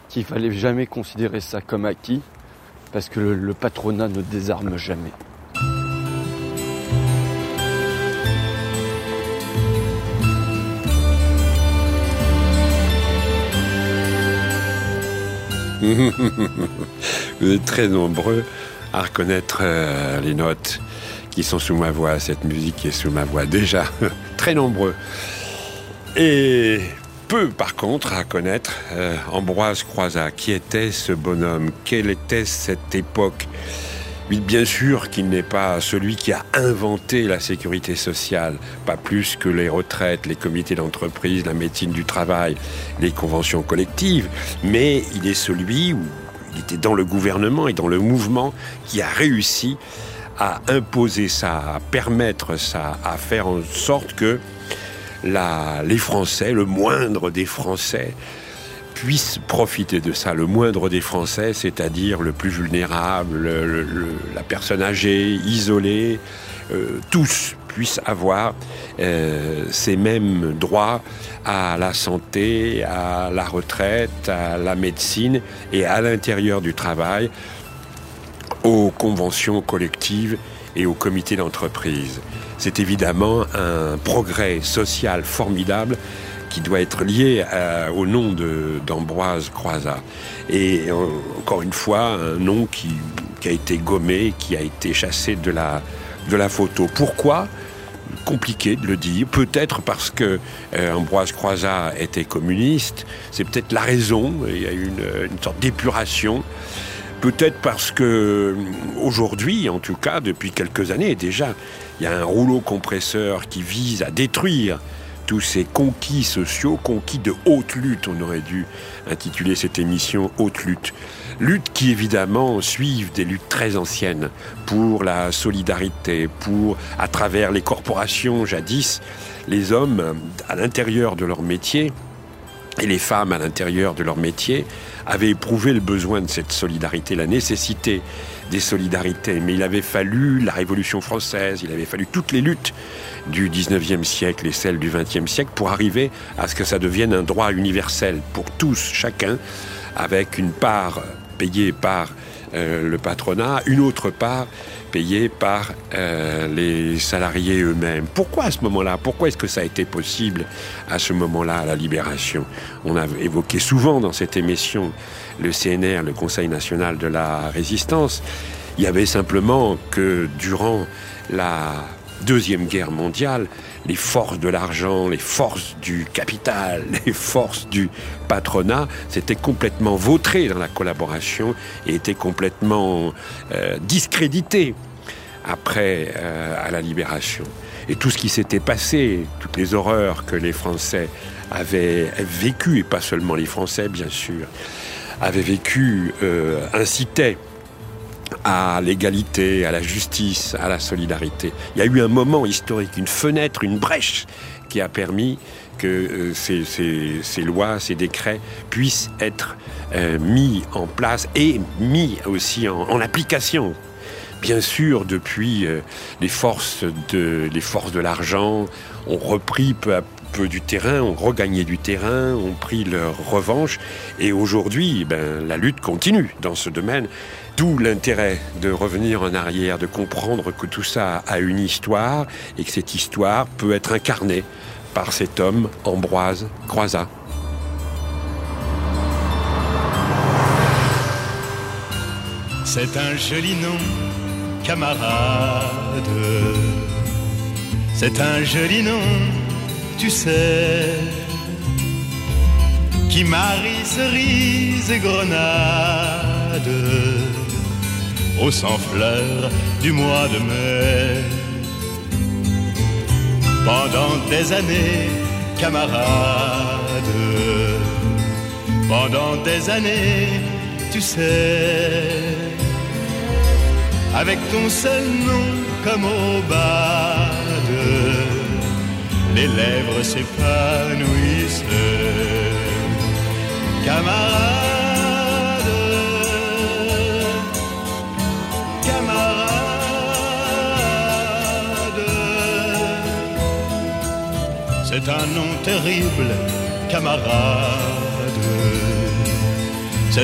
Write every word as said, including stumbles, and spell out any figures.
qu'il fallait jamais considérer ça comme acquis, parce que le, le patronat ne désarme jamais. Vous êtes très nombreux à reconnaître euh, les notes qui sont sous ma voix, cette musique qui est sous ma voix, déjà très nombreux. Et peu, par contre, à connaître euh, Ambroise Croizat. Qui était ce bonhomme? Quelle était cette époque? Oui, bien sûr qu'il n'est pas celui qui a inventé la sécurité sociale, pas plus que les retraites, les comités d'entreprise, la médecine du travail, les conventions collectives, mais il est celui où il était dans le gouvernement et dans le mouvement qui a réussi à imposer ça, à permettre ça, à faire en sorte que la, les Français, le moindre des Français, puissent profiter de ça. Le moindre des Français, c'est-à-dire le plus vulnérable, le, le, le, la personne âgée, isolée, euh, tous puissent avoir euh, ces mêmes droits à la santé, à la retraite, à la médecine et à l'intérieur du travail, aux conventions collectives et aux comités d'entreprise. C'est évidemment un progrès social formidable qui doit être lié à, au nom de, d'Ambroise Croizat. Et en, encore une fois, un nom qui, qui a été gommé, qui a été chassé de la, de la photo. Pourquoi ? Compliqué de le dire. Peut-être parce que euh, Ambroise Croizat était communiste. C'est peut-être la raison. Il y a eu une, une sorte d'épuration. Peut-être parce que aujourd'hui, en tout cas, depuis quelques années déjà, il y a un rouleau compresseur qui vise à détruire tous ces conquis sociaux, conquis de haute lutte. On aurait dû intituler cette émission « Haute lutte ». Lutte qui, évidemment, suivent des luttes très anciennes pour la solidarité, pour, à travers les corporations jadis, les hommes, à l'intérieur de leur métier, et les femmes, à l'intérieur de leur métier, avaient éprouvé le besoin de cette solidarité, la nécessité des solidarités. Mais il avait fallu la Révolution française, il avait fallu toutes les luttes du dix-neuvième siècle et celles du vingtième siècle pour arriver à ce que ça devienne un droit universel pour tous, chacun, avec une part payée par euh, le patronat, une autre part payée par euh, les salariés eux-mêmes. Pourquoi à ce moment-là ? Pourquoi est-ce que ça a été possible à ce moment-là, à la Libération ? On a évoqué souvent dans cette émission le C N R, le Conseil national de la résistance. Il y avait simplement que durant la Deuxième Guerre mondiale, les forces de l'argent, les forces du capital, les forces du patronat s'étaient complètement vautrées dans la collaboration et étaient complètement euh, discréditées après euh, à la Libération. Et tout ce qui s'était passé, toutes les horreurs que les Français avaient vécues, et pas seulement les Français bien sûr, avaient vécues, euh, incitaient à l'égalité, à la justice, à la solidarité. Il y a eu un moment historique, une fenêtre, une brèche qui a permis que euh, ces, ces, ces lois, ces décrets puissent être euh, mis en place et mis aussi en, en application. Bien sûr, depuis, euh, les forces de, les forces de l'argent ont repris peu à peu du terrain, ont regagné du terrain, ont pris leur revanche. Et aujourd'hui, ben, la lutte continue dans ce domaine. D'où l'intérêt de revenir en arrière, de comprendre que tout ça a une histoire et que cette histoire peut être incarnée par cet homme, Ambroise Croizat. C'est un joli nom, camarade. C'est un joli nom, tu sais, qui marie cerises et grenades au sang fleur du mois de mai. Pendant des années, camarade, pendant des années, tu sais, avec ton seul nom comme aubade, les lèvres s'épanouissent. Camarade, c'est un nom terrible, camarade.